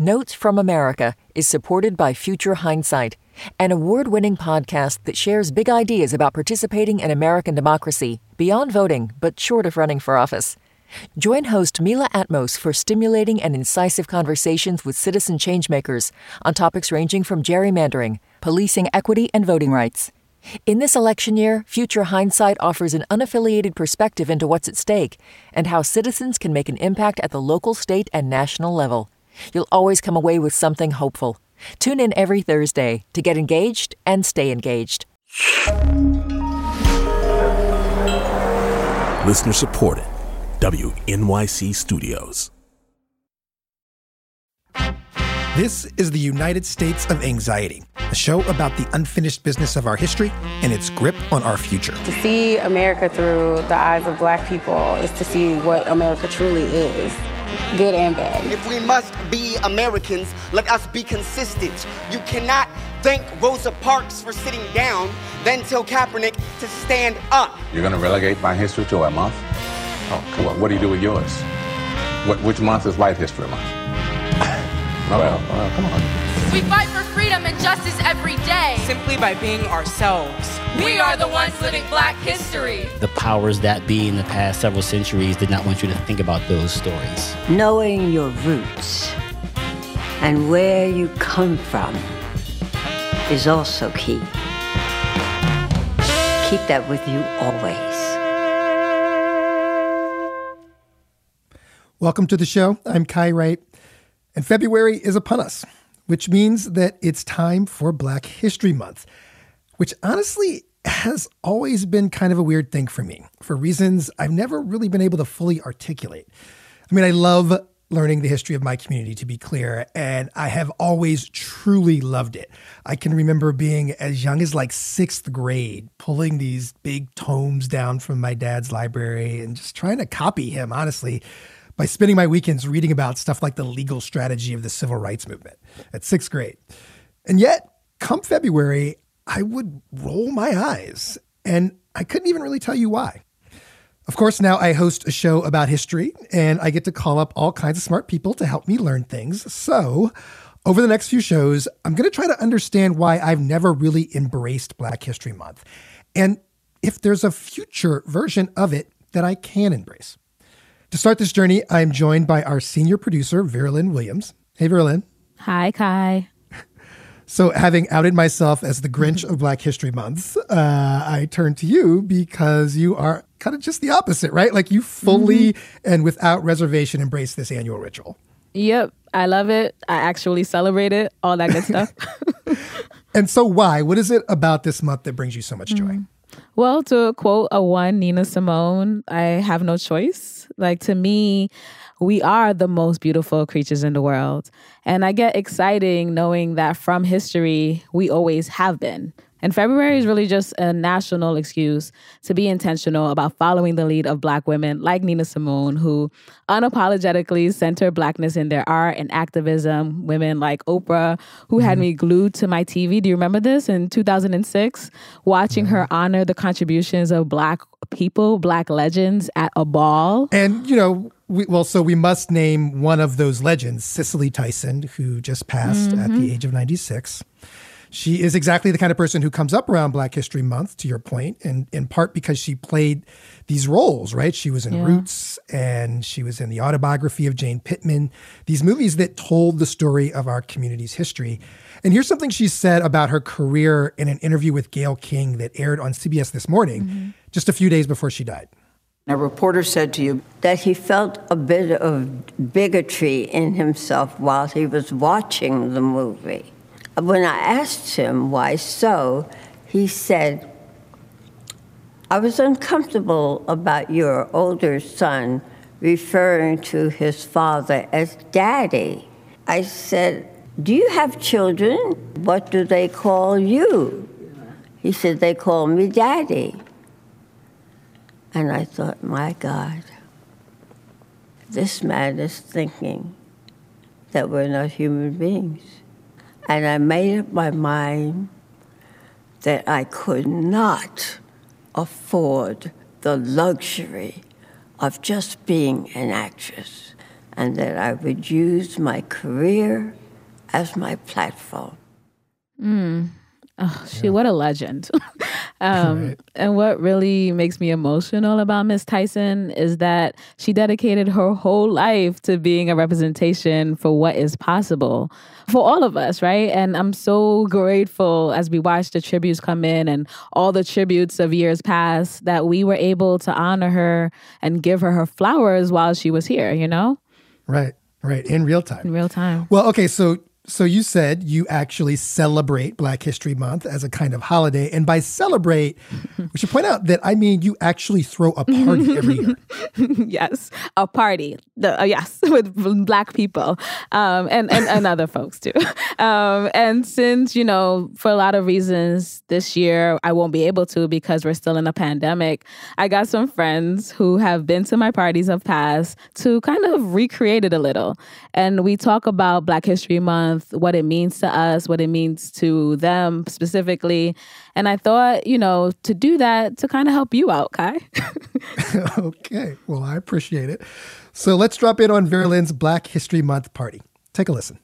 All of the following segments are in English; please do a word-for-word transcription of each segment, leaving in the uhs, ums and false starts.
Notes from America is supported by Future Hindsight, an award-winning podcast that shares big ideas about participating in American democracy beyond voting, but short of running for office. Join host Mila Atmos for stimulating and incisive conversations with citizen changemakers on topics ranging from gerrymandering, policing equity, and voting rights. In this election year, Future Hindsight offers an unaffiliated perspective into what's at stake and how citizens can make an impact at the local, state, and national level. You'll always come away with something hopeful. Tune in every Thursday to get engaged and stay engaged. Listener supported. W N Y C Studios. This is the United States of Anxiety, a show about the unfinished business of our history and its grip on our future. To see America through the eyes of Black people is to see what America truly is, good and bad. If we must be Americans, let us be consistent. You cannot thank Rosa Parks for sitting down, then tell Kaepernick to stand up. You're going to relegate my history to a month? Oh, come on. What do you do with yours? What, which month is White History Month? No, well, well, come on. We fight for freedom and justice every day. Simply by being ourselves. We are the ones living Black history. The powers that be in the past several centuries did not want you to think about those stories. Knowing your roots and where you come from is also key. Keep that with you always. Welcome to the show. I'm Kai Wright, and February is upon us, which means that it's time for Black History Month, which honestly has always been kind of a weird thing for me, for reasons I've never really been able to fully articulate. I mean, I love learning the history of my community, to be clear, and I have always truly loved it. I can remember being as young as like sixth grade, pulling these big tomes down from my dad's library and just trying to copy him, honestly, by spending my weekends reading about stuff like the legal strategy of the civil rights movement at sixth grade. And yet, come February, I would roll my eyes, and I couldn't even really tell you why. Of course, now I host a show about history, and I get to call up all kinds of smart people to help me learn things. So over the next few shows, I'm going to try to understand why I've never really embraced Black History Month, and if there's a future version of it that I can embrace. To start this journey, I'm joined by our senior producer, Veralyn Williams. Hey, Veralyn. Hi, Kai. So having outed myself as the Grinch of Black History Month, uh, I turn to you because you are kind of just the opposite, right? Like you fully mm-hmm. and without reservation embrace this annual ritual. Yep. I love it. I actually celebrate it. All that good stuff. And so why? What is it about this month that brings you so much joy? Mm-hmm. Well, to quote a one Nina Simone, I have no choice. Like, to me, we are the most beautiful creatures in the world. And I get exciting knowing that from history, we always have been. And February is really just a national excuse to be intentional about following the lead of Black women like Nina Simone, who unapologetically center Blackness in their art and activism. Women like Oprah, who mm-hmm. had me glued to my T V. Do you remember this? In two thousand six, watching mm-hmm. her honor the contributions of Black people, Black legends at a ball. And, you know, we, well, so we must name one of those legends, Cicely Tyson, who just passed mm-hmm. at the age of ninety-six. She is exactly the kind of person who comes up around Black History Month, to your point, and in part because she played these roles, right? She was in yeah. Roots, and she was in the autobiography of Jane Pittman, these movies that told the story of our community's history. And here's something she said about her career in an interview with Gayle King that aired on C B S This Morning, mm-hmm. just a few days before she died. A reporter said to you that he felt a bit of bigotry in himself while he was watching the movie. When I asked him why so, he said, I was uncomfortable about your older son referring to his father as daddy. I said, do you have children? What do they call you? He said, they call me daddy. And I thought, my God, this man is thinking that we're not human beings. And I made up my mind that I could not afford the luxury of just being an actress, and that I would use my career as my platform. Mm. Oh, she, yeah. What a legend. um, right. And what really makes me emotional about Miss Tyson is that she dedicated her whole life to being a representation for what is possible for all of us, right? And I'm so grateful as we watch the tributes come in and all the tributes of years past that we were able to honor her and give her her flowers while she was here, you know? Right, right. In real time. In real time. Well, okay, so So you said you actually celebrate Black History Month as a kind of holiday. And by celebrate, we should point out that I mean you actually throw a party every year. Yes, a party. The, uh, yes, with Black people um, and, and, and other folks too. Um, and since, you know, for a lot of reasons this year, I won't be able to because we're still in a pandemic, I got some friends who have been to my parties of past to kind of recreate it a little. And we talk about Black History Month, what it means to us, what it means to them specifically. And I thought, you know, to do that, to kind of help you out, Kai. Okay. Well, I appreciate it. So let's drop in on Vera Lynn's Black History Month party. Take a listen.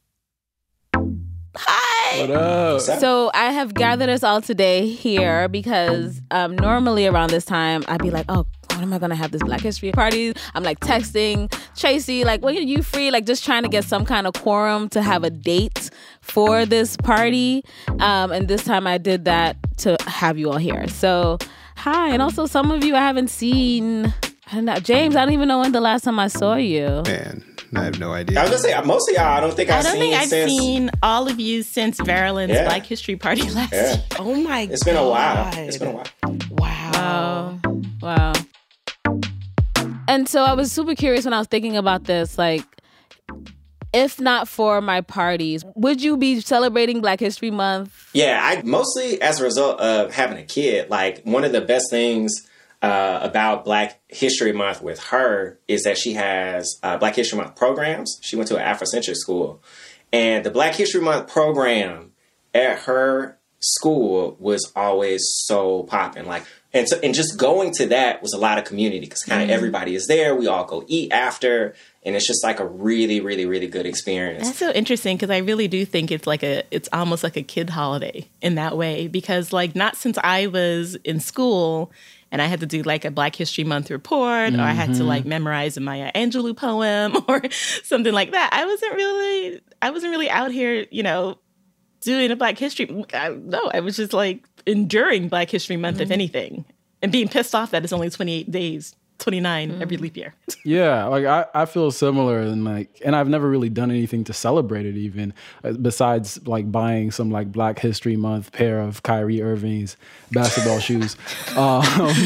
Hi. What up? So I have gathered us all today here because um, normally around this time, I'd be like, oh, when am I going to have this Black History party? I'm like texting Tracy, like, when are you free? Like just trying to get some kind of quorum to have a date for this party. Um, and this time I did that to have you all here. So hi. And also some of you I haven't seen. I don't know. James, I don't even know when the last time I saw you. Man, I have no idea. I was going to say, most of y'all, I don't think I've I don't seen think I've since... seen all of you since Vera Lynn's yeah. Black History Party last yeah. year. Oh my God. It's been a while. It's been a while. Wow. Wow. Wow. And so I was super curious when I was thinking about this, like, if not for my parties, would you be celebrating Black History Month? Yeah, I mostly as a result of having a kid. Like, one of the best things uh, about Black History Month with her is that she has uh, Black History Month programs. She went to an Afrocentric school. And the Black History Month program at her school was always so popping. Like, and so, and just going to that was a lot of community because kind of mm. everybody is there. We all go eat after, and it's just like a really, really, really good experience. That's so interesting because I really do think it's like a, it's almost like a kid holiday in that way because like not since I was in school and I had to do like a Black History Month report mm-hmm. or I had to like memorize a Maya Angelou poem or something like that. I wasn't really, I wasn't really out here, you know, doing a Black History. I, no, I was just like enduring Black History Month, mm-hmm. if anything, and being pissed off that it's only twenty-eight days, twenty-nine mm-hmm. every leap year. Yeah, like I, I feel similar, and like, and I've never really done anything to celebrate it, even uh, besides like buying some like Black History Month pair of Kyrie Irving's basketball shoes, um,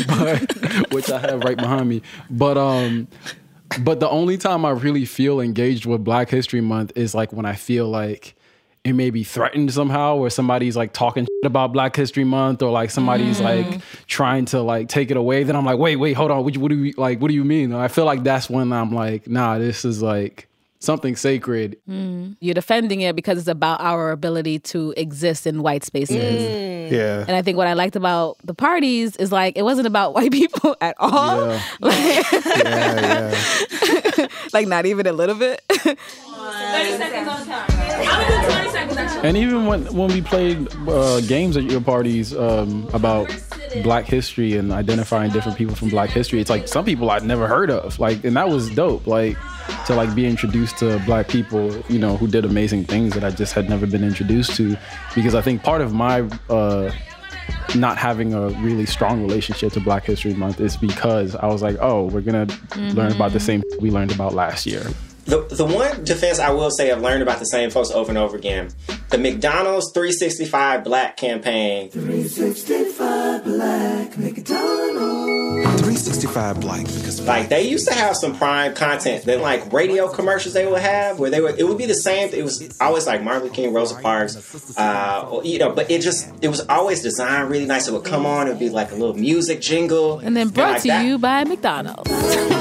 but, which I have right behind me. But um, but the only time I really feel engaged with Black History Month is like when I feel like it may be threatened somehow, or somebody's like talking shit about Black History Month, or like somebody's mm. like trying to like take it away. Then I'm like, wait, wait, hold on. What, what do you like? What do you mean? I feel like that's when I'm like, nah, this is like something sacred. Mm. You're defending it because it's about our ability to exist in white spaces. Mm. Yeah. And I think what I liked about the parties is like, it wasn't about white people at all. Yeah. Like, yeah, yeah. Like not even a little bit. thirty seconds on time. I'm gonna do twenty seconds actually. And even when, when we played uh, games at your parties um, about Black history and identifying different people from Black history, it's like some people I'd never heard of. Like, and that was dope. Like, to like be introduced to Black people, you know, who did amazing things that I just had never been introduced to. Because I think part of my uh, not having a really strong relationship to Black History Month is because I was like, oh, we're gonna mm-hmm. learn about the same we learned about last year. The the one defense I will say I've learned about the same folks over and over again. The McDonald's three sixty-five Black campaign. three sixty-five Black McDonald's. three sixty-five Black because like they used to have some prime content that like radio commercials they would have where they would it would be the same. It was always like Martin Luther King, Rosa Parks, uh, you know. But it just it was always designed really nice. It would come on. It would be like a little music jingle, and then brought like to that. you by McDonald's.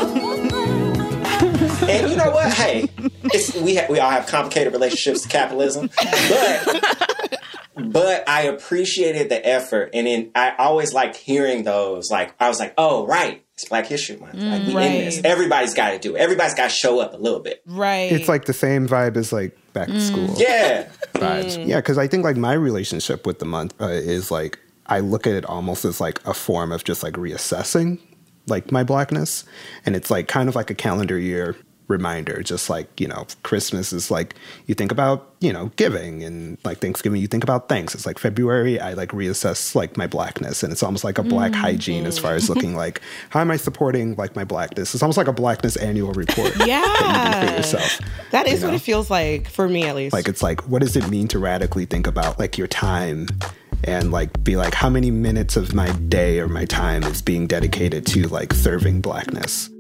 And you know what? Hey, it's, we ha- we all have complicated relationships to capitalism, but but I appreciated the effort, and then I always liked hearing those. Like I was like, oh right, It's Black History Month. Like, we right. in this. Everybody's got to do it. Everybody's got to show up a little bit. Right. It's like the same vibe as like back to school. Yeah. Vibes. Mm. Yeah, because I think like my relationship with the month uh, is like, I look at it almost as like a form of just like reassessing like my Blackness. And it's like kind of like a calendar year reminder, just like, you know, Christmas is like, you think about, you know, giving, and like Thanksgiving, you think about thanks. It's like February, I like reassess like my Blackness, and it's almost like a Black mm-hmm. hygiene as far as looking like, how am I supporting like my Blackness? It's almost like a Blackness annual report. Yeah. That you do for yourself. That is you know? what it feels like, for me at least. Like, it's like, what does it mean to radically think about like your time, and like be like, how many minutes of my day or my time is being dedicated to like serving Blackness?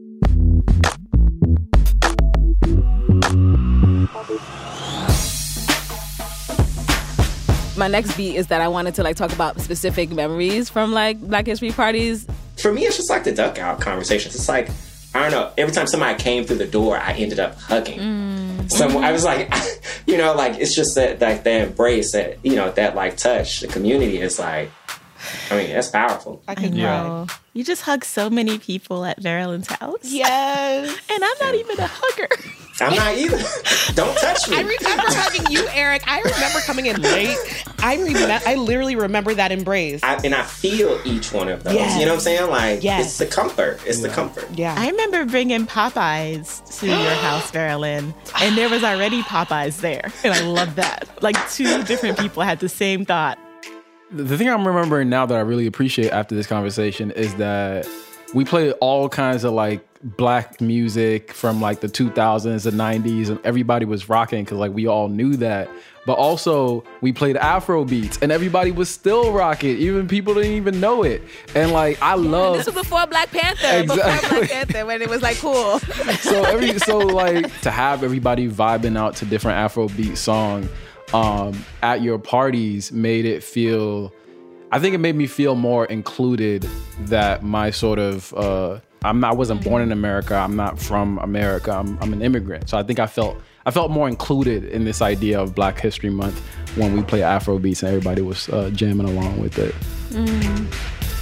My next beat is that I wanted to like talk about specific memories from like Black History parties. For me, it's just like the duck out conversations. It's like, I don't know, every time somebody came through the door, I ended up hugging. Mm. So I was like, you know, like, it's just that, like, the embrace, that, you know, that like touch, the community is like, I mean, that's powerful. I could know. Cry. You just hug so many people at Marilyn's house. Yes. And I'm not even a hugger. I'm not either. Don't touch me. I remember hugging you, Eric. I remember coming in late. I remember. I literally remember that embrace. I, and I feel each one of those. Yes. You know what I'm saying? Like, yes. it's the comfort. It's yeah. the comfort. Yeah. I remember bringing Popeyes to your house, Marilyn, and there was already Popeyes there. And I love that. Like, two different people had the same thought. The thing I'm remembering now that I really appreciate after this conversation is that we played all kinds of like Black music from like the two thousands and nineties, and everybody was rocking because like we all knew that. But also we played Afro beats and everybody was still rocking. Even people didn't even know it. And like I yeah, love this was before Black Panther. Exactly. Before Black Panther, when it was like cool. so every so like to have everybody vibing out to different Afro beat song um, at your parties made it feel. I think it made me feel more included. That my sort of uh, I'm not, I wasn't born in America. I'm not from America. I'm, I'm an immigrant. So I think I felt I felt more included in this idea of Black History Month when we play Afro beats and everybody was uh, jamming along with it. Mm.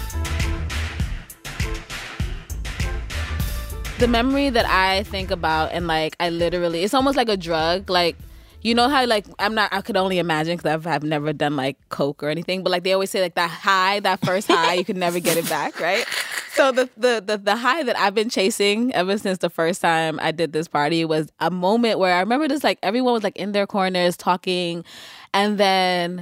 The memory that I think about, and like I literally, it's almost like a drug. Like, you know how like I'm not, I could only imagine because I've, I've never done like coke or anything, but like they always say like that high, that first high, you can never get it back, right? So the, the the the high that I've been chasing ever since the first time I did this party was a moment where I remember this, like everyone was like in their corners talking, and then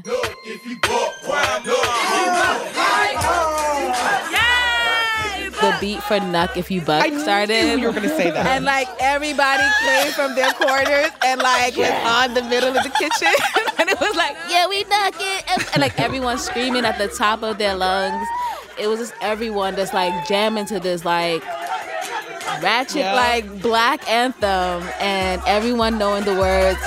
the beat for Nuck If You Buck I started. Knew you were gonna say that. And like everybody came from their corners and like yeah. was on the middle of the kitchen. And it was like, yeah, we Nuck it. And, and like everyone screaming at the top of their lungs. It was just everyone just like jamming to this like ratchet yeah. like Black anthem, and everyone knowing the words.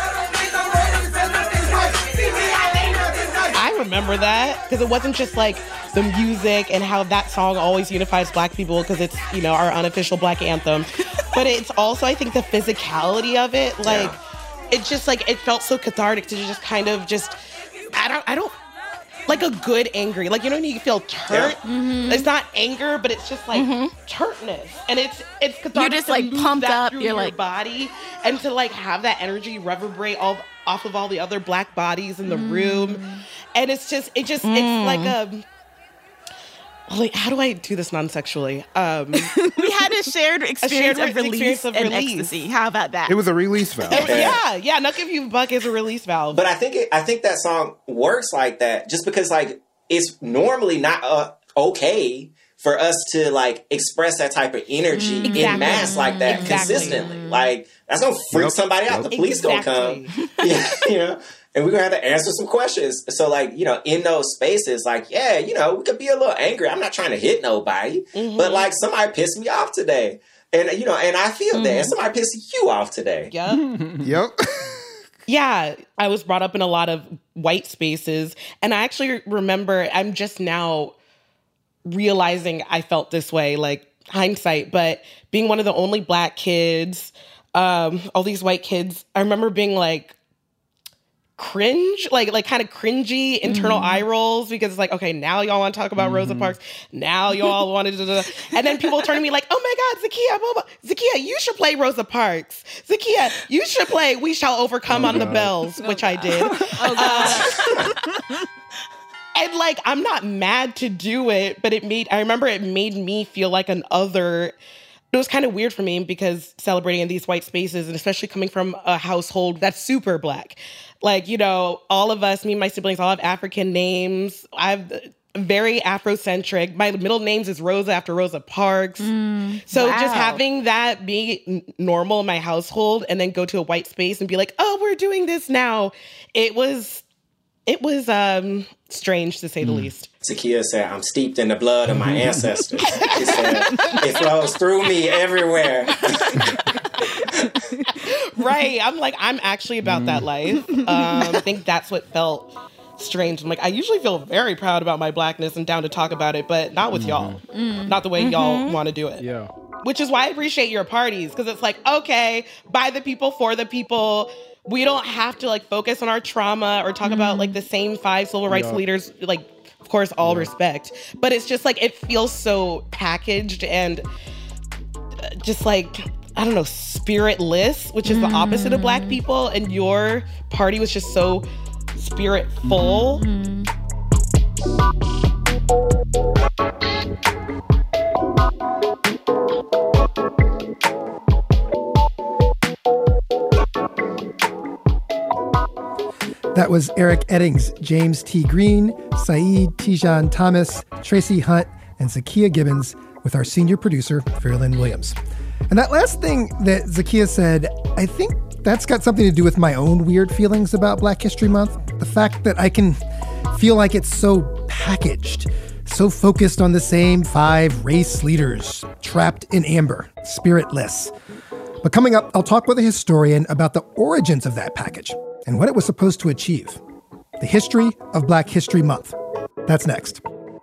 I remember that because it wasn't just like the music and how that song always unifies Black people because it's, you know, our unofficial Black anthem, but it's also, I think, the physicality of it. Like yeah. it just like it felt so cathartic to just kind of just I don't I don't like a good angry, like, you know when you feel turnt? Yeah. Mm-hmm. It's not anger, but it's just like mm-hmm. turntness, and it's it's cathartic. You're just like pumped up. You're your like body, and to like have that energy reverberate all off of all the other Black bodies in the mm. room, and it's just it just mm. it's like a. Like, how do I do this non-sexually? Um, we had a shared experience, a shared of, release experience of and release. Ecstasy. How about that? It was a release valve. yeah, yeah. Nuck If You Buck is a release valve. But I think it, I think that song works like that just because like it's normally not uh, okay for us to like express that type of energy mm, exactly. in mass like that exactly. consistently. Like that's gonna freak yep. somebody out. Yep. The police exactly. gonna come. yeah, you know. And we're going to have to answer some questions. So, like, you know, in those spaces, like, yeah, you know, we could be a little angry. I'm not trying to hit nobody. Mm-hmm. But, like, somebody pissed me off today. And, you know, and I feel mm-hmm. that. And somebody pissed you off today. Yep. yep. Yeah. I was brought up in a lot of white spaces. And I actually remember, I'm just now realizing I felt this way, like, hindsight. But being one of the only Black kids, um, all these white kids, I remember being like, cringe, like like kind of cringy internal Mm. eye rolls, because it's like, okay, now y'all want to talk about Rosa Parks. Now y'all wanted to, and then people turn to me like, oh my God, Zakiya, blah, blah. Zakiya, you should play Rosa Parks. Zakiya, you should play We Shall Overcome Oh, on the God. Bells, which I did. Uh, and like, I'm not mad to do it, but it made, I remember it made me feel like an other. It was kind of weird for me because celebrating in these white spaces, and especially coming from a household that's super Black. Like, you know, all of us, me and my siblings, all have African names. I'm very Afrocentric. My middle names is Rosa after Rosa Parks. Mm, so wow. just having that be n- normal in my household and then go to a white space and be like, oh, we're doing this now. It was, it was um, strange to say the least. Zakiya said, I'm steeped in the blood of my ancestors. She said, it flows through me everywhere. Right. I'm like, I'm actually about that life. Um, I think that's what felt strange. I'm like, I usually feel very proud about my Blackness and down to talk about it, but not with y'all. Mm. Not the way Mhm. y'all want to do it. Yeah. Which is why I appreciate your parties, because it's like, okay, by the people, for the people. We don't have to like focus on our trauma or talk about like the same five civil rights Yeah. leaders, like, of course, all respect. But it's just like, it feels so packaged and uh, just like, I don't know, spiritless, which is the opposite of Black people. And your party was just so spiritful. That was Eric Eddings, James T. Green, Saeed Tijan Thomas, Tracy Hunt, and Zakiya Gibbons with our senior producer, Fairlyn Williams. And that last thing that Zakiya said, I think that's got something to do with my own weird feelings about Black History Month. The fact that I can feel like it's so packaged, so focused on the same five race leaders, trapped in amber, spiritless. But coming up, I'll talk with a historian about the origins of that package and what it was supposed to achieve. The history of Black History Month. That's next.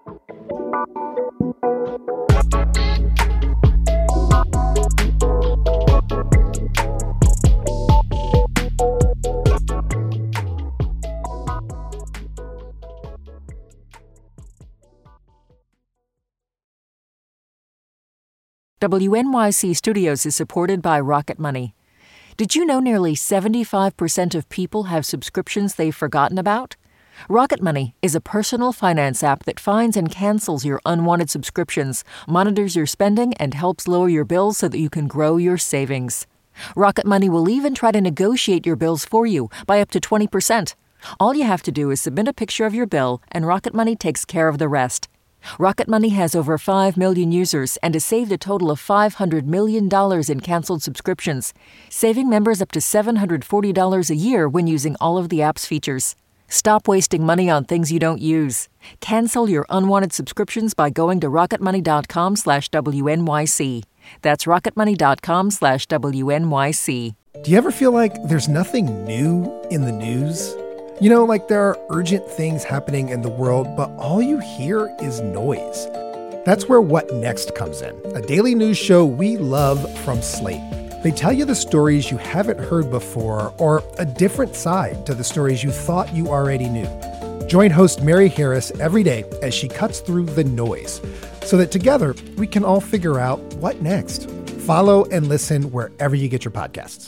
W N Y C Studios is supported by Rocket Money. Did you know nearly seventy-five percent of people have subscriptions they've forgotten about? Rocket Money is a personal finance app that finds and cancels your unwanted subscriptions, monitors your spending, and helps lower your bills so that you can grow your savings. Rocket Money will even try to negotiate your bills for you by up to twenty percent. All you have to do is submit a picture of your bill, and Rocket Money takes care of the rest. Rocket Money has over five million users and has saved a total of five hundred million dollars in canceled subscriptions, saving members up to seven hundred forty dollars a year when using all of the app's features. Stop wasting money on things you don't use. Cancel your unwanted subscriptions by going to rocketmoney.com slash WNYC. That's rocketmoney.com slash WNYC. Do you ever feel like there's nothing new in the news? You know, like there are urgent things happening in the world, but all you hear is noise. That's where What Next comes in, a daily news show we love from Slate. They tell you the stories you haven't heard before or a different side to the stories you thought you already knew. Join host Mary Harris every day as she cuts through the noise so that together we can all figure out what next. Follow and listen wherever you get your podcasts.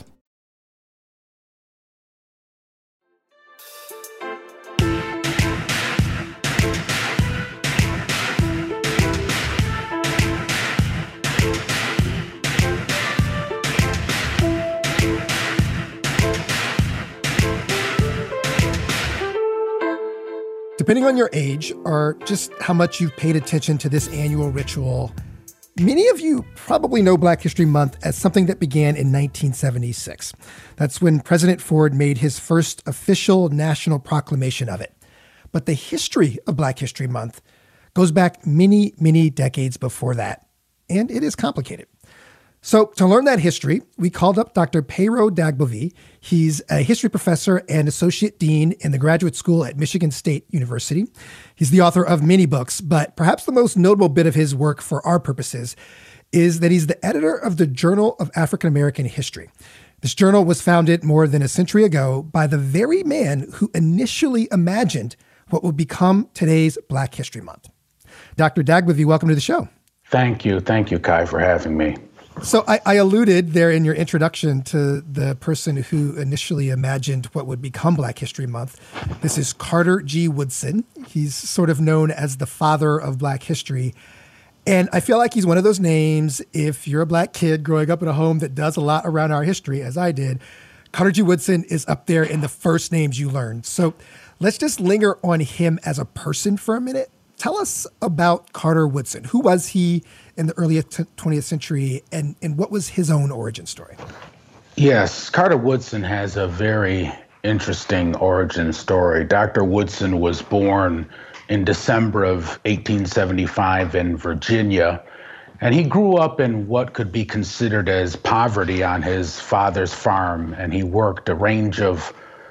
Depending on your age or just how much you've paid attention to this annual ritual, many of you probably know Black History Month as something that began in nineteen seventy-six. That's when President Ford made his first official national proclamation of it. But the history of Black History Month goes back many, many decades before that, and it is complicated. So to learn that history, we called up Doctor Pero Dagbovie. He's a history professor and associate dean in the graduate school at Michigan State University. He's the author of many books, but perhaps the most notable bit of his work for our purposes is that he's the editor of the Journal of African American History, This journal was founded more than a century ago by the very man who initially imagined what would become today's Black History Month. Doctor Dagbavi, welcome to the show. Thank you. Thank you, Kai, for having me. So I, I alluded there in your introduction to the person who initially imagined what would become Black History Month. This is Carter G. Woodson. He's sort of known as the father of Black history. And I feel like he's one of those names, if you're a Black kid growing up in a home that does a lot around our history, as I did, Carter G. Woodson is up there in the first names you learn. So let's just linger on him as a person for a minute. Tell us about Carter Woodson. Who was he in the early twentieth century, and, and what was his own origin story? Yes, Carter Woodson has a very interesting origin story. Doctor Woodson was born in December of eighteen seventy-five in Virginia, and he grew up in what could be considered as poverty on his father's farm, and he worked a range of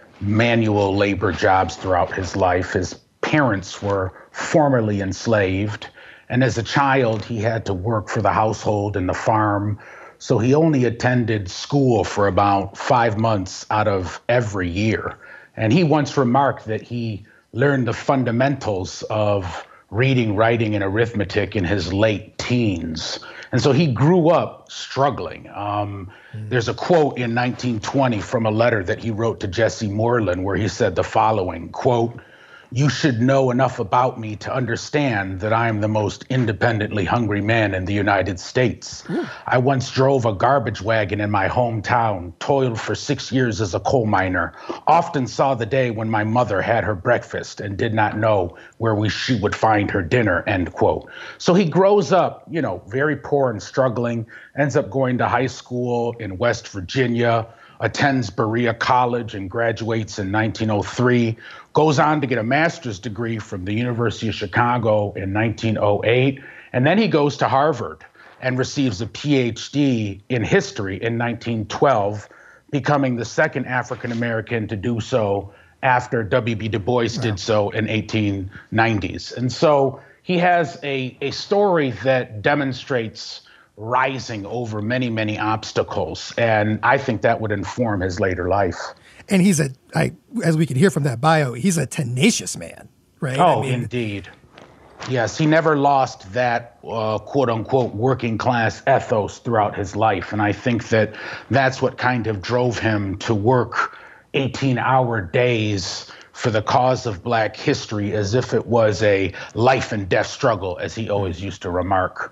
manual labor jobs throughout his life. His parents were formerly enslaved, and as a child, he had to work for the household and the farm. So he only attended school for about five months out of every year. And he once remarked that he learned the fundamentals of reading, writing, and arithmetic in his late teens. And so he grew up struggling. Um, mm. There's a quote in nineteen twenty from a letter that he wrote to Jesse Moorland where he said the following, quote, "You should know enough about me to understand that I am the most independently hungry man in the United States. Mm. I once drove a garbage wagon in my hometown, toiled for six years as a coal miner, often saw the day when my mother had her breakfast and did not know where we she would find her dinner," end quote. So he grows up, you know, very poor and struggling, ends up going to high school in West Virginia, attends Berea College and graduates in nineteen oh three, goes on to get a master's degree from the University of Chicago in nineteen oh eight, and then he goes to Harvard and receives a P H D in history in nineteen twelve, becoming the second African-American to do so after W B Du Bois wow. did so in eighteen nineties. And so he has a, a story that demonstrates rising over many, many obstacles. And I think that would inform his later life. And he's a, I, as we can hear from that bio, he's a tenacious man, right? Oh, I mean, indeed. Yes, he never lost that uh, quote unquote working class ethos throughout his life. And I think that that's what kind of drove him to work eighteen hour days for the cause of Black history as if it was a life and death struggle, as he always used to remark.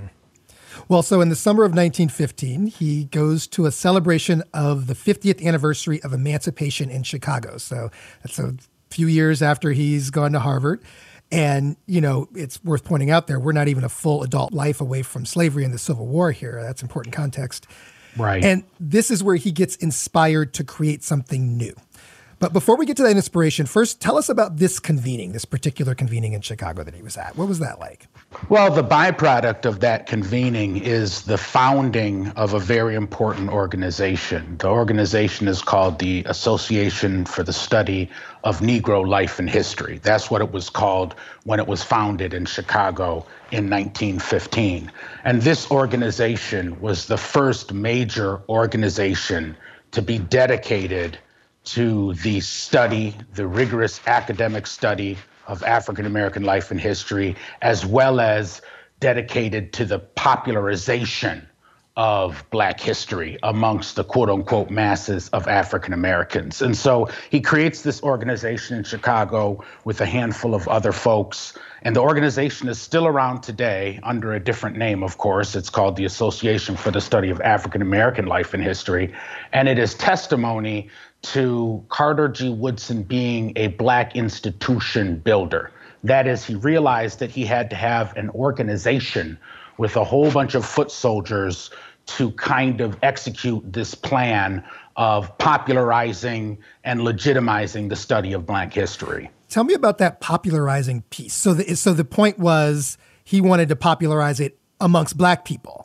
Well, so in the summer of nineteen fifteen, he goes to a celebration of the fiftieth anniversary of emancipation in Chicago. So that's a few years after he's gone to Harvard. And, you know, it's worth pointing out there, we're not even a full adult life away from slavery and the Civil War here. That's important context. Right. And this is where he gets inspired to create something new. But before we get to that inspiration, first, tell us about this convening, this particular convening in Chicago that he was at. What was that like? Well, the byproduct of that convening is the founding of a very important organization. The organization is called the Association for the Study of Negro Life and History. That's what it was called when it was founded in Chicago in nineteen fifteen. And this organization was the first major organization to be dedicated to the study, the rigorous academic study of African-American life and history, as well as dedicated to the popularization of Black history amongst the quote-unquote masses of African Americans. And so he creates this organization in Chicago with a handful of other folks. And the organization is still around today under a different name, of course. It's called the Association for the Study of African American Life and History. And it is testimony to Carter G. Woodson being a Black institution builder. That is, he realized that he had to have an organization with a whole bunch of foot soldiers to kind of execute this plan of popularizing and legitimizing the study of Black history. Tell me about that popularizing piece. So the, so the point was he wanted to popularize it amongst Black people.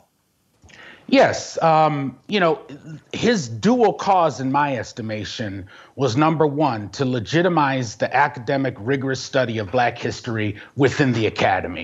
Yes. Um, you know, his dual cause, in my estimation, was number one, to legitimize the academic, rigorous study of Black history within the academy.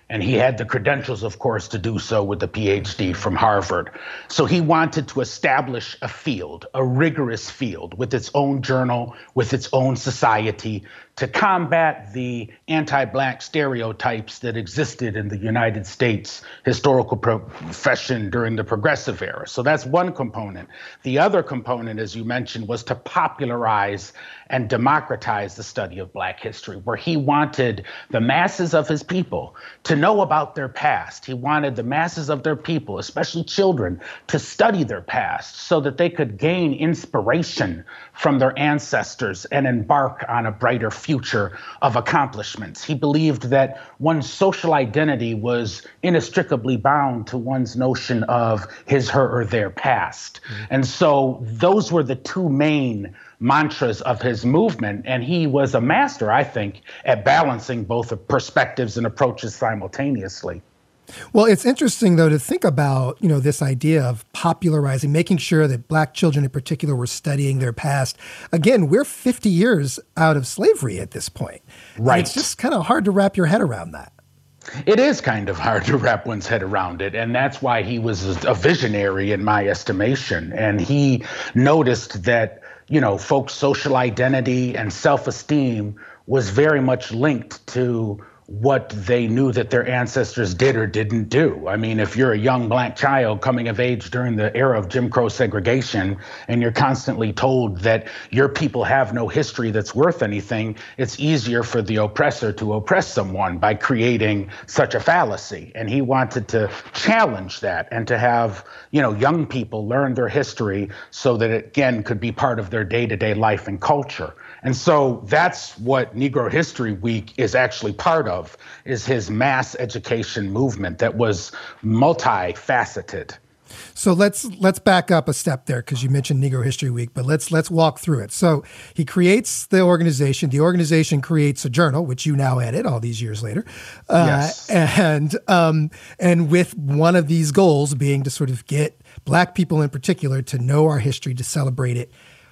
And he had the credentials, of course, to do so with a P H D from Harvard. So he wanted to establish a field, a rigorous field with its own journal, with its own society, to combat the anti-Black stereotypes that existed in the United States historical profession during the Progressive era. So that's one component. The other component, as you mentioned, was to popularize and democratize the study of Black history, where he wanted the masses of his people to know about their past. He wanted the masses of their people, especially children, to study their past so that they could gain inspiration from their ancestors and embark on a brighter future of accomplishments. He believed that one's social identity was inextricably bound to one's notion of his, her, or their past. Mm-hmm. And so those were the two main mantras of his movement. And he was a master, I think, at balancing both perspectives and approaches simultaneously. Well, it's interesting, though, to think about, you know, this idea of popularizing, making sure that Black children in particular were studying their past. Again, we're fifty years out of slavery at this point. Right. And it's just kind of hard to wrap your head around that. It is kind of hard to wrap one's head around it. And that's why he was a visionary in my estimation. And he noticed that, you know, folks' social identity and self-esteem was very much linked to what they knew that their ancestors did or didn't do. I mean, if you're a young Black child coming of age during the era of Jim Crow segregation, and you're constantly told that your people have no history that's worth anything, it's easier for the oppressor to oppress someone by creating such a fallacy. And he wanted to challenge that and to have, you know, young people learn their history so that it, again, could be part of their day-to-day life and culture. And so that's what Negro History Week is actually part of, is his mass education movement that was multifaceted. So let's let's back up a step there, because you mentioned Negro History Week, but let's let's walk through it. So he creates the organization. The organization creates a journal, which you now edit all these years later. Uh, yes. And um, and with one of these goals being to sort of get Black people in particular to know our history, to celebrate it.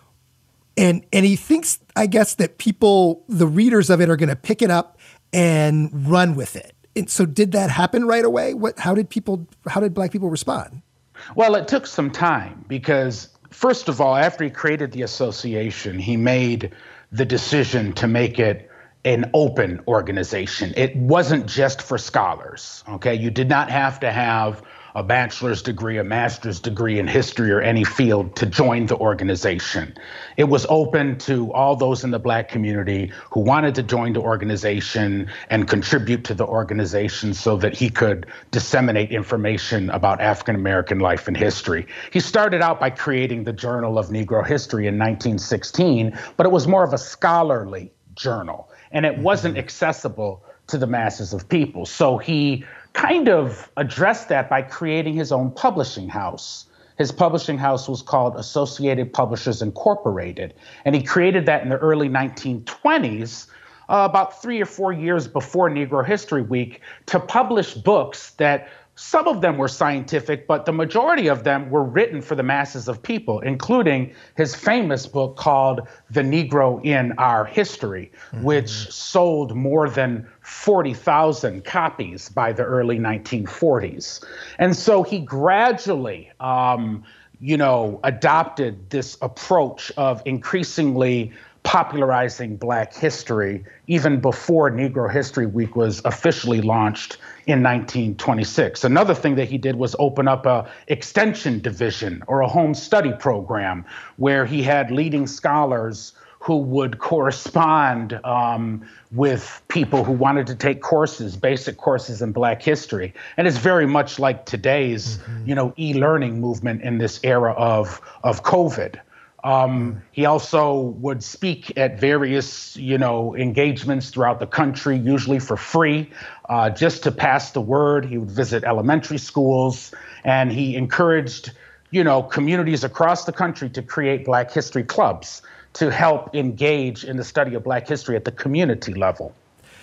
And and he thinks, I guess, that people, the readers of it, are going to pick it up and run with it. And so did that happen right away? What? How did people, how did Black people respond? Well, it took some time because, first of all, after he created the association, he made the decision to make it an open organization. It wasn't just for scholars, okay? You did not have to have a bachelor's degree, a master's degree in history or any field to join the organization. It was open to all those in the Black community who wanted to join the organization and contribute to the organization so that he could disseminate information about African-American life and history. He started out by creating the Journal of Negro History in nineteen sixteen, but it was more of a scholarly journal, and it wasn't accessible to the masses of people. So he kind of addressed that by creating his own publishing house. His publishing house was called Associated Publishers Incorporated, and he created that in the early nineteen twenties, uh, about three or four years before Negro History Week, to publish books that some of them were scientific, but the majority of them were written for the masses of people, including his famous book called The Negro in Our History, mm-hmm. which sold more than forty thousand copies by the early nineteen forties. And so he gradually, um, you know, adopted this approach of increasingly popularizing Black history even before Negro History Week was officially launched in nineteen twenty-six. Another thing that he did was open up a extension division or a home study program where he had leading scholars who would correspond um, with people who wanted to take courses, basic courses in Black history. And it's very much like today's, mm-hmm. you know, e-learning movement in this era of, of COVID. Um, he also would speak at various, you know, engagements throughout the country, usually for free, uh, just to pass the word. He would visit elementary schools, and he encouraged, you know, communities across the country to create Black history clubs to help engage in the study of Black history at the community level.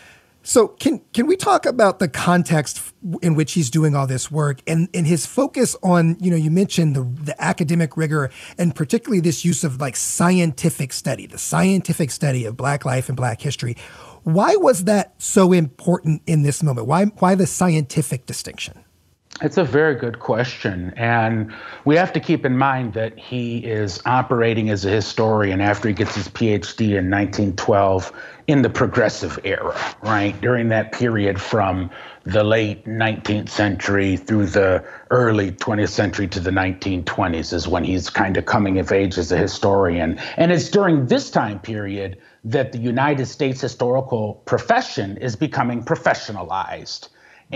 So can can we talk about the context in which he's doing all this work and, and his focus on, you know, you mentioned the, the academic rigor and particularly this use of like scientific study, the scientific study of Black life and Black history. Why was that so important in this moment? Why why the scientific distinction? It's a very good question. And we have to keep in mind that he is operating as a historian after he gets his P H D in nineteen twelve in the progressive era, right? During that period from the late nineteenth century through the early twentieth century to the nineteen twenties is when he's kind of coming of age as a historian. And it's during this time period that the United States historical profession is becoming professionalized.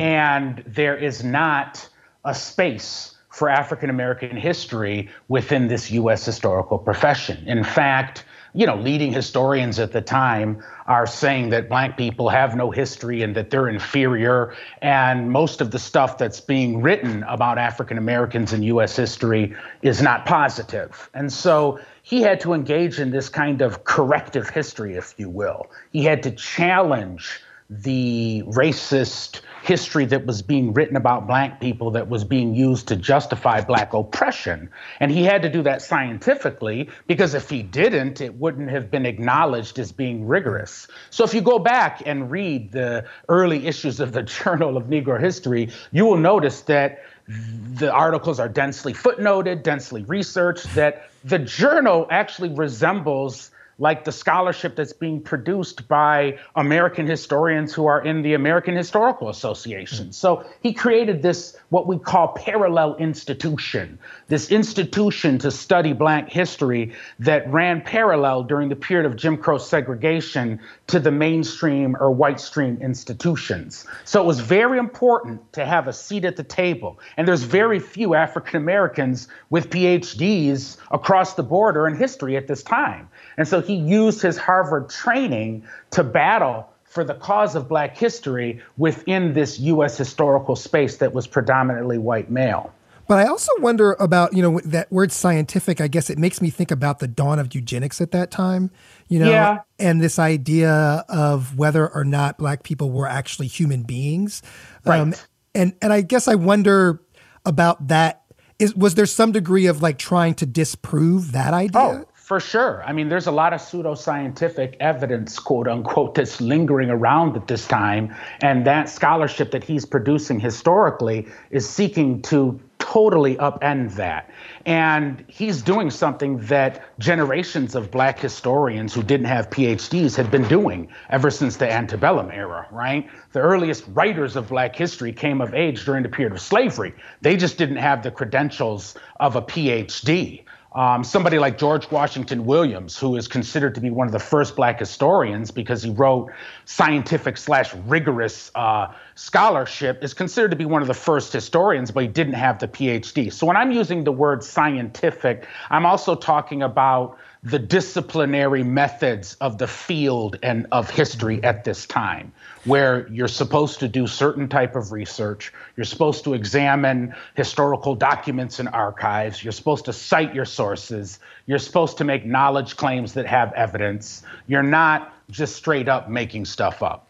And there is not a space for African American history within this U S historical profession. In fact, you know, leading historians at the time are saying that Black people have no history and that they're inferior. And most of the stuff that's being written about African Americans in U S history is not positive. And so he had to engage in this kind of corrective history, if you will. He had to challenge the racist history that was being written about Black people that was being used to justify Black oppression. And he had to do that scientifically, because if he didn't, it wouldn't have been acknowledged as being rigorous. So if you go back and read the early issues of the Journal of Negro History, you will notice that the articles are densely footnoted, densely researched, that the journal actually resembles like the scholarship that's being produced by American historians who are in the American Historical Association. So he created this, what we call parallel institution, this institution to study Black history that ran parallel during the period of Jim Crow segregation to the mainstream or white stream institutions. So it was very important to have a seat at the table. And there's very few African Americans with P H Ds across the border in history at this time. And so he used his Harvard training to battle for the cause of Black history within this U S historical space that was predominantly white male. But I also wonder about, you know, that word scientific. I guess it makes me think about the dawn of eugenics at that time, you know, yeah. and this idea of whether or not Black people were actually human beings. Right. Um, and, and I guess I wonder about that. Is, was there some degree of like trying to disprove that idea? Oh. For sure. I mean, there's a lot of pseudoscientific evidence, quote unquote, that's lingering around at this time. And that scholarship that he's producing historically is seeking to totally upend that. And he's doing something that generations of Black historians who didn't have P H Ds had been doing ever since the antebellum era, right? The earliest writers of Black history came of age during the period of slavery. They just didn't have the credentials of a P H D. Um, somebody like George Washington Williams, who is considered to be one of the first Black historians because he wrote scientific slash rigorous uh, scholarship, is considered to be one of the first historians, but he didn't have the P H D. So when I'm using the word scientific, I'm also talking about the disciplinary methods of the field and of history at this time, where you're supposed to do certain type of research, you're supposed to examine historical documents and archives, you're supposed to cite your sources, you're supposed to make knowledge claims that have evidence, you're not just straight up making stuff up.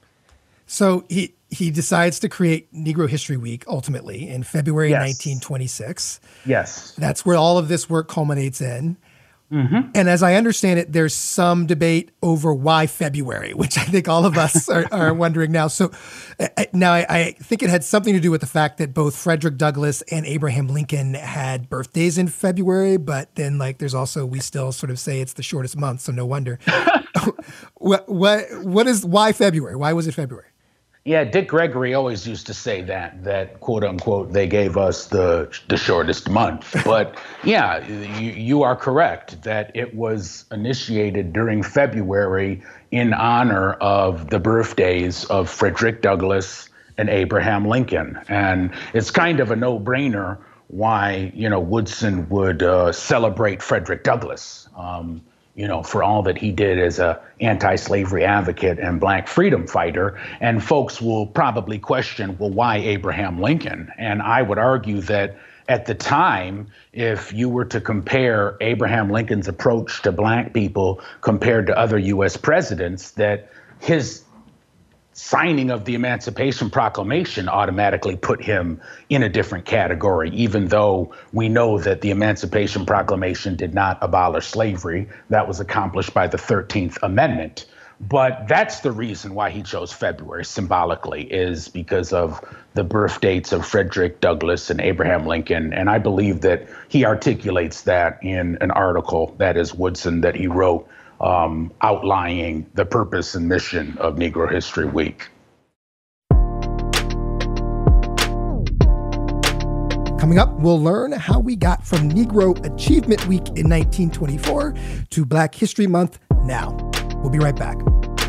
So he he decides to create Negro History Week ultimately in February yes. nineteen twenty-six. Yes. That's where all of this work culminates in. Mm-hmm. And as I understand it, there's some debate over why February, which I think all of us are, are wondering now. So uh, now I, I think it had something to do with the fact that both Frederick Douglass and Abraham Lincoln had birthdays in February, but then like there's also, we still sort of say it's the shortest month, so no wonder. what, what, what is, why February? Why was it February? Yeah, Dick Gregory always used to say that, that quote unquote, they gave us the the shortest month. But yeah, you, you are correct that it was initiated during February in honor of the birthdays of Frederick Douglass and Abraham Lincoln. And it's kind of a no-brainer why, you know, Woodson would uh, celebrate Frederick Douglass. Um, you know, for all that he did as a anti-slavery advocate and Black freedom fighter. And folks will probably question, well, why Abraham Lincoln? And I would argue that at the time, if you were to compare Abraham Lincoln's approach to Black people compared to other U S presidents, that his signing of the Emancipation Proclamation automatically put him in a different category, even though we know that the Emancipation Proclamation did not abolish slavery. That was accomplished by the thirteenth Amendment. But that's the reason why he chose February symbolically, is because of the birth dates of Frederick Douglass and Abraham Lincoln. And I believe that he articulates that in an article, that is Woodson, that he wrote um, outlining the purpose and mission of Negro History Week. Coming up, we'll learn how we got from Negro Achievement Week in nineteen twenty-four to Black History Month now. We'll be right back.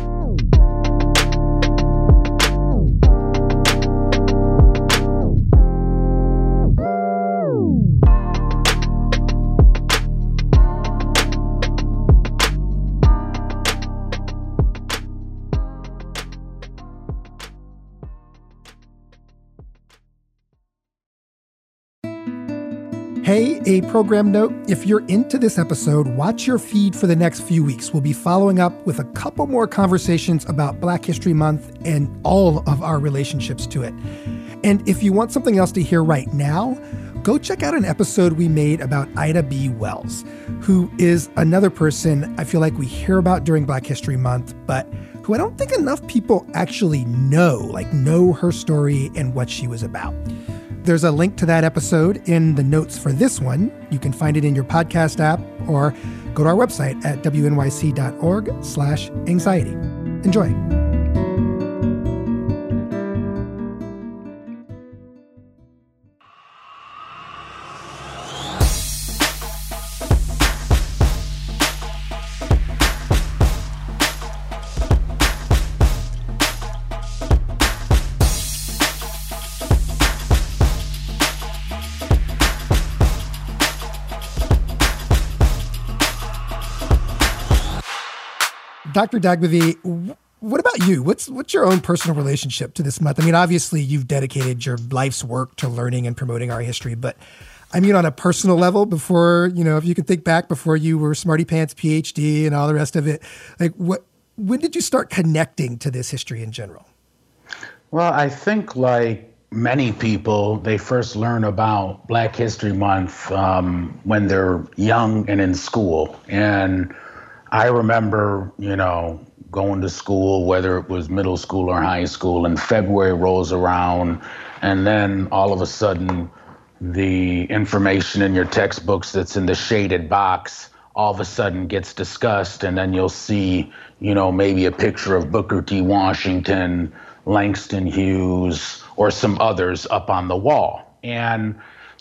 Hey, a program note, if you're into this episode, watch your feed for the next few weeks. We'll be following up with a couple more conversations about Black History Month and all of our relationships to it. And if you want something else to hear right now, go check out an episode we made about Ida B. Wells, who is another person I feel like we hear about during Black History Month, but who I don't think enough people actually know, like know her story and what she was about. There's a link to that episode in the notes for this one. You can find it in your podcast app or go to our website at W N Y C dot org slash anxiety. Enjoy. Doctor Dagbavy, what about you? What's what's your own personal relationship to this month? I mean, obviously, you've dedicated your life's work to learning and promoting our history, but I mean, on a personal level, before, you know, if you can think back before you were Smarty Pants P H D and all the rest of it, like what, when did you start connecting to this history in general? Well, I think like many people, they first learn about Black History Month um, when they're young and in school. And I remember, you know, going to school, whether it was middle school or high school, and February rolls around, and then all of a sudden, the information in your textbooks that's in the shaded box all of a sudden gets discussed, and then you'll see, you know, maybe a picture of Booker T. Washington, Langston Hughes, or some others up on the wall. And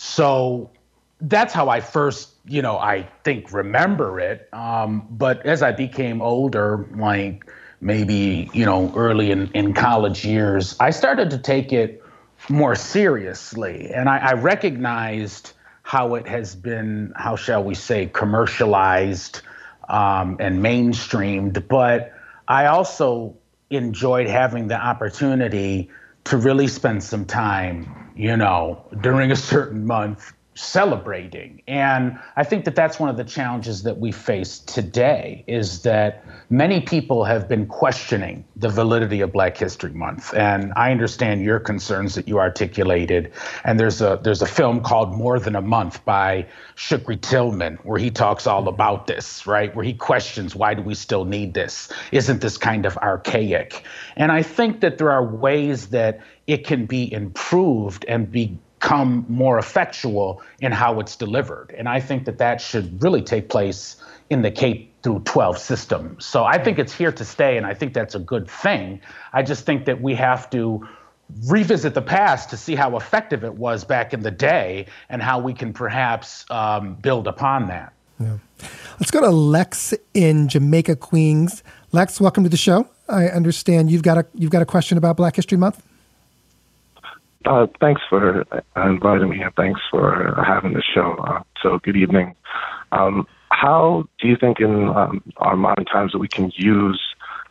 so that's how I first, you know, I think remember it. Um, but as I became older, like maybe, you know, early in, in college years, I started to take it more seriously. And I, I recognized how it has been, how shall we say, commercialized um, and mainstreamed. But I also enjoyed having the opportunity to really spend some time, you know, during a certain month celebrating. And I think that that's one of the challenges that we face today, is that many people have been questioning the validity of Black History Month. And I understand your concerns that you articulated. And there's a there's a film called More Than a Month by Shukri Tillman, where he talks all about this, right? Where he questions, why do we still need this? Isn't this kind of archaic? And I think that there are ways that it can be improved and be become more effectual in how it's delivered. And I think that that should really take place in the K through twelve system. So I think it's here to stay, and I think that's a good thing. I just think that we have to revisit the past to see how effective it was back in the day and how we can perhaps um, build upon that. Yeah. Let's go to Lex in Jamaica, Queens. Lex, welcome to the show. I understand you've got a you've got a question about Black History Month. Uh, thanks for inviting me, and thanks for having the show. Uh, so good evening. Um, how do you think in um, our modern times that we can use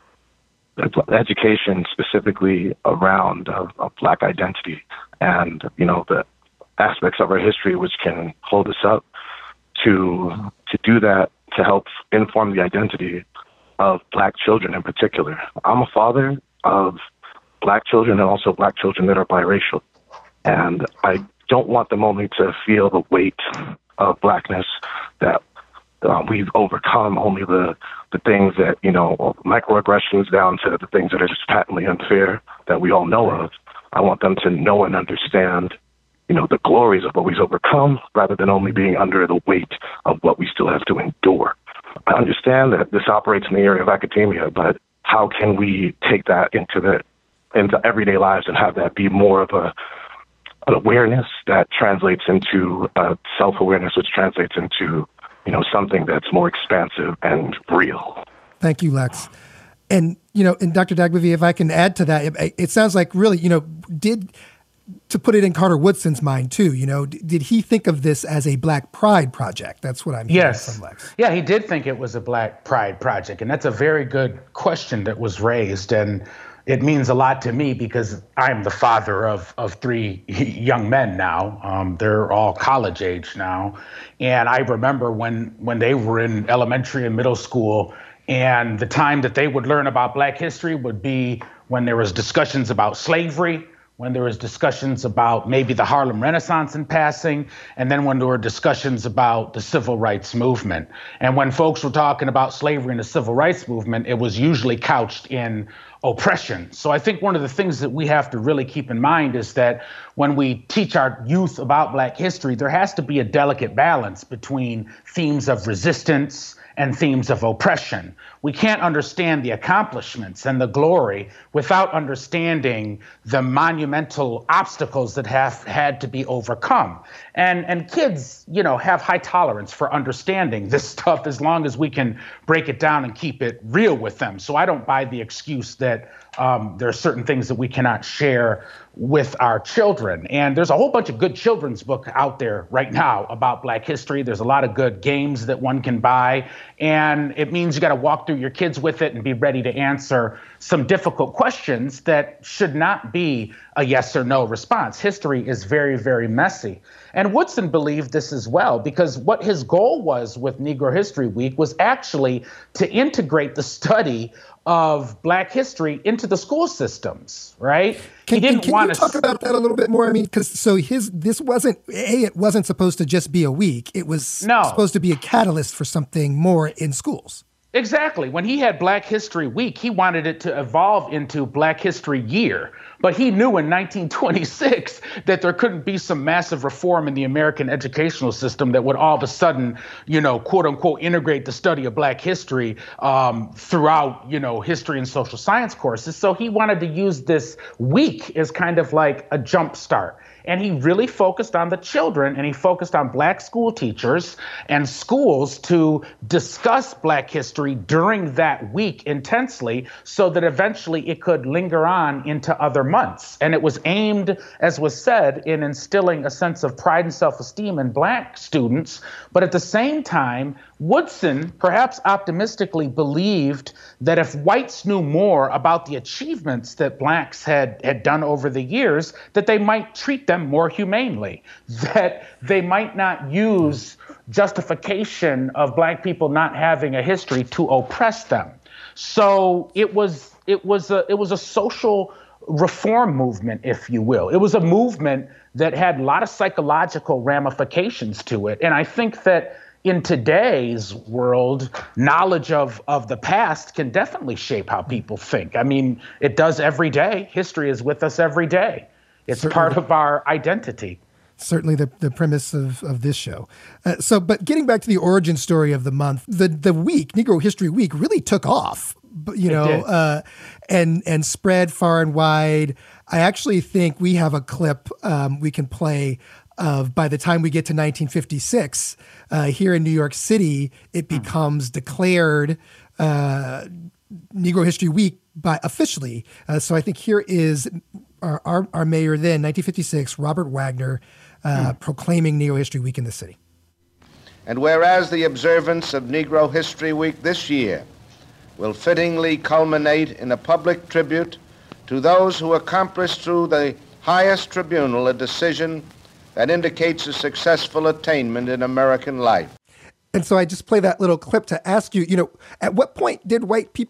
education specifically around uh, of Black identity and, you know, the aspects of our history which can hold us up to to do that, to help inform the identity of Black children in particular? I'm a father of black children and also black children that are biracial. And I don't want them only to feel the weight of blackness, that uh, we've overcome only the, the things that, you know, microaggressions down to the things that are just patently unfair that we all know of. I want them to know and understand, you know, the glories of what we've overcome rather than only being under the weight of what we still have to endure. I understand that this operates in the area of academia, but how can we take that into the into everyday lives and have that be more of a an awareness that translates into uh, self-awareness, which translates into, you know, something that's more expansive and real. Thank you, Lex. And, you know, and Doctor Dagbavy, if I can add to that, it, it sounds like really, you know, did, to put it in Carter Woodson's mind too, you know, d- did he think of this as a Black Pride project? That's what I'm hearing yes. from Lex. Yeah, he did think it was a Black Pride project. And that's a very good question that was raised. And it means a lot to me because I'm the father of, of three young men now. Um, they're all college age now. And I remember when, when they were in elementary and middle school, and the time that they would learn about Black history would be when there was discussions about slavery, when there was discussions about maybe the Harlem Renaissance in passing, and then when there were discussions about the civil rights movement. And when folks were talking about slavery and the civil rights movement, it was usually couched in oppression. So I think one of the things that we have to really keep in mind is that when we teach our youth about Black history, there has to be a delicate balance between themes of resistance and themes of oppression. We can't understand the accomplishments and the glory without understanding the monumental obstacles that have had to be overcome. And and kids, you know, have high tolerance for understanding this stuff as long as we can break it down and keep it real with them. So I don't buy the excuse that um, there are certain things that we cannot share with our children. And there's a whole bunch of good children's book out there right now about Black history. There's a lot of good games that one can buy. And it means you got to walk through your kids with it and be ready to answer some difficult questions that should not be a yes or no response. History is very, very messy. And Woodson believed this as well, because what his goal was with Negro History Week was actually to integrate the study of Black history into the school systems, right? Can, he didn't can want you to talk about that a little bit more? I mean, because so his this wasn't a it wasn't supposed to just be a week. It was no. supposed to be a catalyst for something more in schools. Exactly. When he had Black History Week, he wanted it to evolve into Black History Year. But he knew in nineteen twenty-six that there couldn't be some massive reform in the American educational system that would all of a sudden, you know, quote unquote, integrate the study of Black history um, throughout, you know, history and social science courses. So he wanted to use this week as kind of like a jump start. And he really focused on the children, and he focused on Black school teachers and schools to discuss Black history during that week intensely so that eventually it could linger on into other months. And it was aimed, as was said, in instilling a sense of pride and self-esteem in Black students. But at the same time, Woodson, perhaps optimistically, believed that if whites knew more about the achievements that Blacks had, had done over the years, that they might treat them more humanely, that they might not use justification of Black people not having a history to oppress them. So it was it was a it was a social reform movement, if you will. It was a movement that had a lot of psychological ramifications to it. And I think that in today's world, knowledge of, of the past can definitely shape how people think. I mean, it does every day. History is with us every day. It's Certainly. part of our identity. Certainly the, the premise of, of this show. Uh, so, but getting back to the origin story of the month, the, the week, Negro History Week, really took off, you know, uh, and, and spread far and wide. I actually think we have a clip um, we can play of by the time we get to nineteen fifty-six, uh, here in New York City, it becomes mm. declared uh, Negro History Week by officially. Uh, so I think here is our, our, our mayor then, nineteen fifty-six, Robert Wagner, uh, mm. proclaiming Negro History Week in the city. And whereas the observance of Negro History Week this year will fittingly culminate in a public tribute to those who accomplished through the highest tribunal a decision that indicates a successful attainment in American life. And so I just play that little clip to ask you, you know, at what point did white people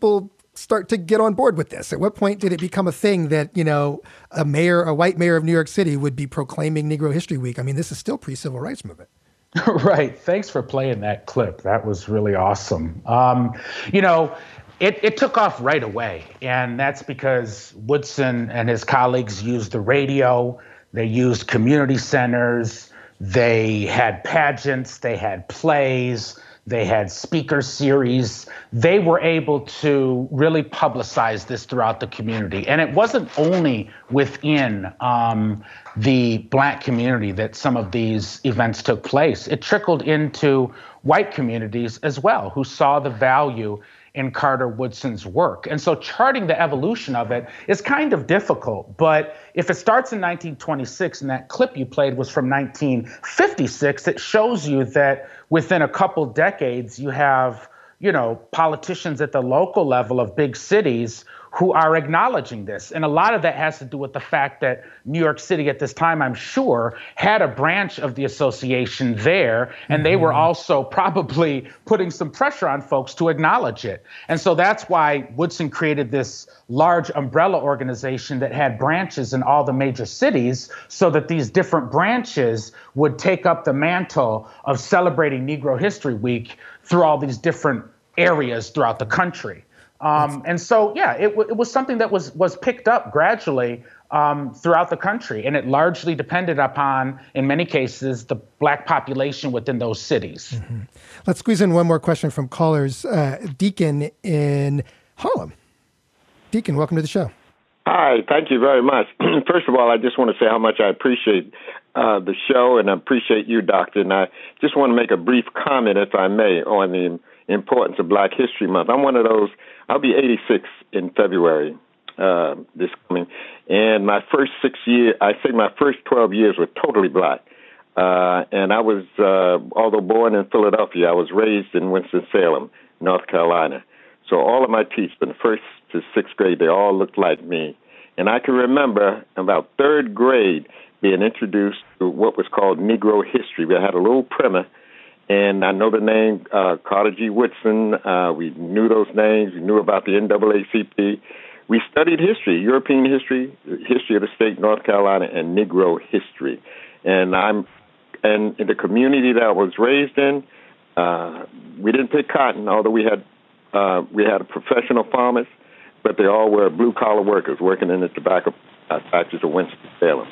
start to get on board with this? At what point did it become a thing that, you know, a mayor, a white mayor of New York City would be proclaiming Negro History Week? I mean, this is still pre-civil rights movement. Right. Thanks for playing that clip. That was really awesome. Um, you know, it, it took off right away. And that's because Woodson and his colleagues used the radio. They used community centers. They had pageants. They had plays. They had speaker series. They were able to really publicize this throughout the community. And it wasn't only within um, the Black community that some of these events took place. It trickled into white communities as well, who saw the value in Carter Woodson's work. And so charting the evolution of it is kind of difficult. But if it starts in nineteen twenty-six and that clip you played was from nineteen fifty-six, it shows you that within a couple decades, you have, you know, politicians at the local level of big cities who are acknowledging this. And a lot of that has to do with the fact that New York City at this time, I'm sure, had a branch of the association there, and mm-hmm. they were also probably putting some pressure on folks to acknowledge it. And so that's why Woodson created this large umbrella organization that had branches in all the major cities, so that these different branches would take up the mantle of celebrating Negro History Week through all these different areas throughout the country. Um, and so, yeah, it, w- it was something that was was picked up gradually um, throughout the country, and it largely depended upon, in many cases, the Black population within those cities. Mm-hmm. Let's squeeze in one more question from callers. Uh, Deacon in Harlem. Deacon, welcome to the show. Hi, thank you very much. First of all, I just want to say how much I appreciate uh, the show, and I appreciate you, Doctor. And I just want to make a brief comment, if I may, on the importance of Black History Month. I'm one of those. I'll be eighty-six in February uh, this coming, and my first six years, I say my first twelve years were totally Black. Uh, and I was, uh, although born in Philadelphia, I was raised in Winston-Salem, North Carolina. So all of my teachers, from the first to sixth grade, they all looked like me. And I can remember about third grade being introduced to what was called Negro history. We had a little primer. And I know the name uh, Carter G. Woodson. Uh, we knew those names. We knew about the N double A C P. We studied history, European history, history of the state of North Carolina, and Negro history. And I'm, and in the community that I was raised in, uh, we didn't pick cotton, although we had uh, we had professional farmers, but they all were blue collar workers working in the tobacco factories of Winston-Salem.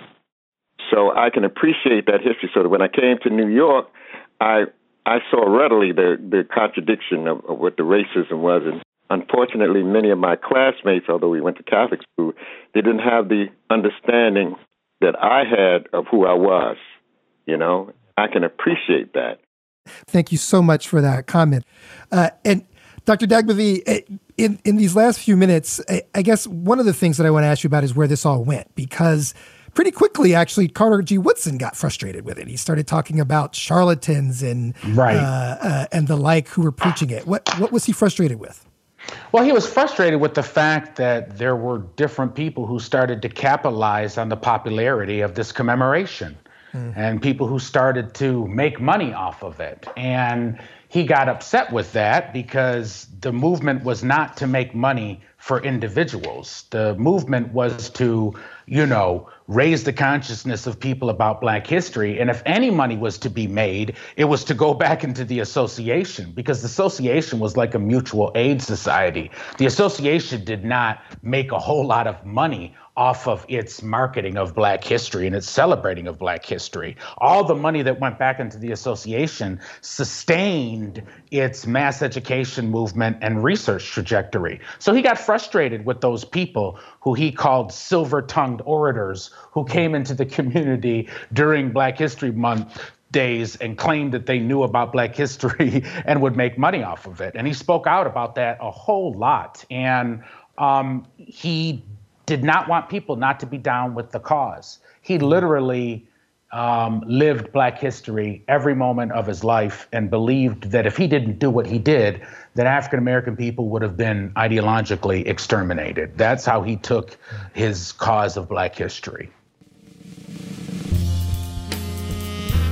So I can appreciate that history. So that when I came to New York, I I saw readily the, the contradiction of, of what the racism was. And unfortunately, many of my classmates, although we went to Catholic school, they didn't have the understanding that I had of who I was. You know, I can appreciate that. Thank you so much for that comment. Uh, and Doctor Dagbavi, in, in these last few minutes, I, I guess one of the things that I want to ask you about is where this all went, because pretty quickly, actually, Carter G. Woodson got frustrated with it. He started talking about charlatans and right. uh, uh, and the like who were preaching it. What what was he frustrated with? Well, he was frustrated with the fact that there were different people who started to capitalize on the popularity of this commemoration, mm. and people who started to make money off of it. And he got upset with that because the movement was not to make money for individuals. The movement was to, you know, raise the consciousness of people about Black history. And if any money was to be made, it was to go back into the association, because the association was like a mutual aid society. The association did not make a whole lot of money off of its marketing of Black history and its celebrating of Black history. All the money that went back into the association sustained its mass education movement and research trajectory. So he got frustrated with those people who he called silver-tongued orators who came into the community during Black History Month days and claimed that they knew about Black history and would make money off of it. And he spoke out about that a whole lot. And um, he did not want people not to be down with the cause. He literally um, lived Black history every moment of his life and believed that if he didn't do what he did, that African-American people would have been ideologically exterminated. That's how he took his cause of Black history.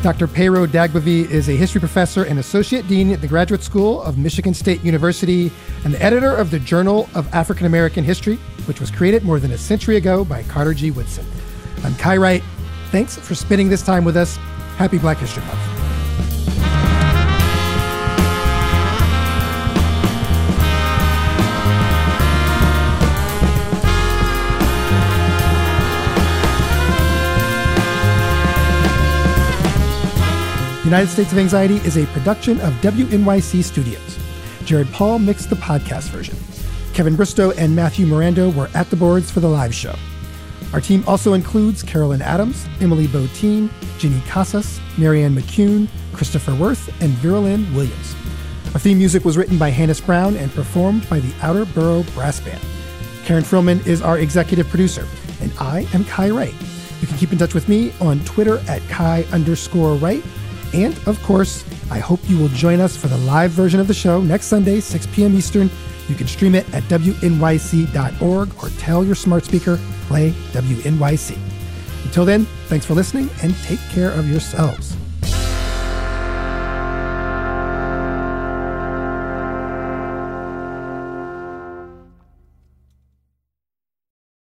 Doctor Pero Dagbavi is a history professor and associate dean at the Graduate School of Michigan State University and the editor of the Journal of African American History, which was created more than a century ago by Carter G. Woodson. I'm Kai Wright. Thanks for spending this time with us. Happy Black History Month. United States of Anxiety is a production of W N Y C Studios. Jared Paul mixed the podcast version. Kevin Bristow and Matthew Mirando were at the boards for the live show. Our team also includes Carolyn Adams, Emily Botine, Ginny Casas, Marianne McCune, Christopher Worth, and Vera Lynn Williams. Our theme music was written by Hannes Brown and performed by the Outer Borough Brass Band. Karen Frillman is our executive producer, and I am Kai Wright. You can keep in touch with me on Twitter at Kai underscore Wright. And, of course, I hope you will join us for the live version of the show next Sunday, six p.m. Eastern. You can stream it at W N Y C dot org or tell your smart speaker, play W N Y C. Until then, thanks for listening and take care of yourselves.